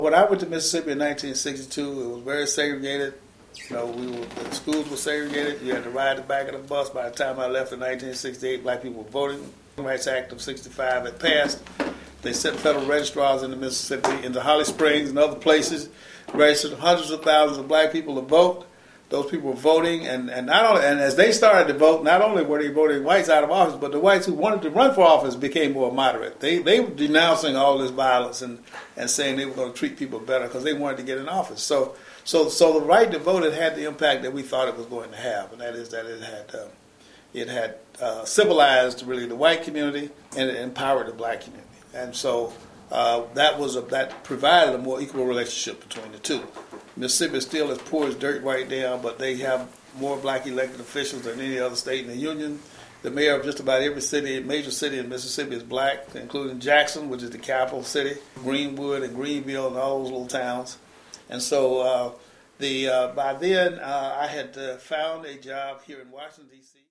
When I went to Mississippi in 1962, it was very segregated. The schools were segregated. You had to ride the back of the bus. By the time I left in 1968, black people were voting. The Rights Act of 65 had passed. They sent federal registrars into Mississippi, into Holly Springs and other places, registered hundreds of thousands of black people to vote. Those people were voting, and as they started to vote, not only were they voting whites out of office, but the whites who wanted to run for office became more moderate. They were denouncing all this violence and saying they were going to treat people better because they wanted to get in office. So the right to vote had the impact that we thought it was going to have, and that is that it had civilized really the white community and it empowered the black community, and so that provided a more equal relationship between the two. Mississippi is still as poor as dirt right now, but they have more black elected officials than any other state in the union. The mayor of just about every major city in Mississippi is black, including Jackson, which is the capital city, Greenwood and Greenville and all those little towns. And so by then I had found a job here in Washington, D.C.